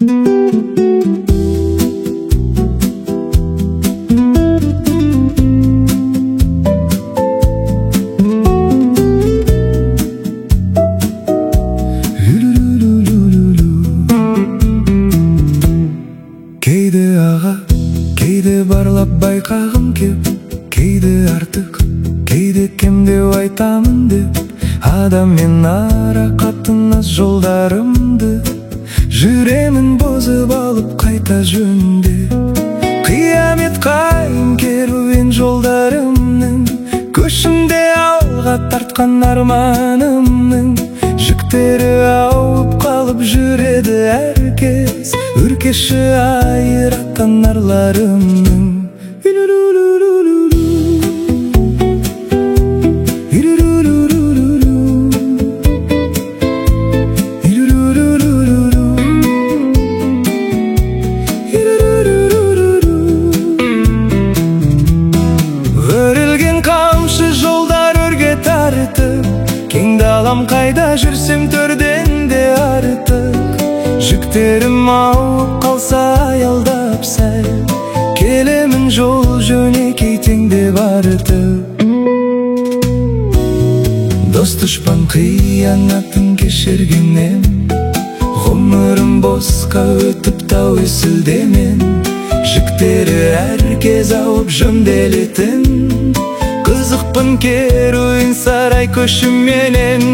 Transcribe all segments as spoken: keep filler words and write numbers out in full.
Кейде аға, кейде барлап байқағым кеп, кейде артық, кейде кем деп айтамын деп, адаммен ара қатынас жолдарымды жүремін бұзып алып қайта жөнде. Қиямет қайын керуен жолдарымның көшінде алға тартқан арманымның жүктері ауып қалып жүреді әркез, үркеші айыраттан арларымның. Өрілген қамшы жолдар өрге тартып, кең далам қайда жүрсем төрден де артық. Жүктерім ауып қалса аялдап сәл, келемін жол жөнекей теңдеп артып. Дос дұшпан қиянатын кешіргеннен, ғұмырым босқа өтіп тәуекелдемен. Жүктері әркез ауып жөнделетін, қызықпын керуен сарай көшіменен.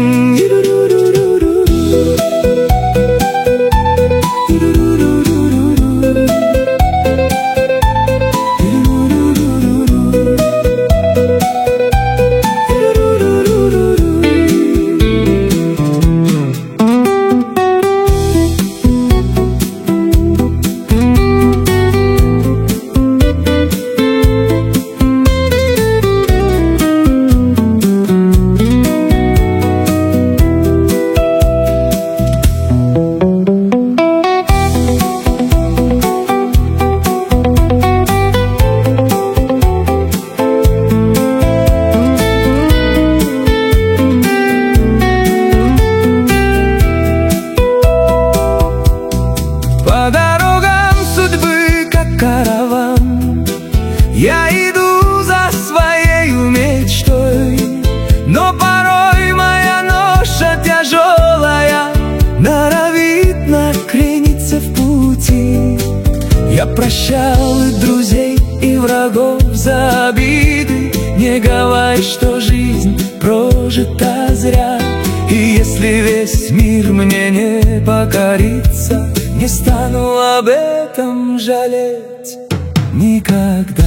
По дорогам судьбы, как караван, я иду за своей мечтой. Но порой моя ноша тяжелая норовит накрениться в пути. Я прощал и друзей, и врагов за обиды, не говори, что жизнь прожита зря. И если весь мир мне не покорится, не стану об этом жалеть никогда.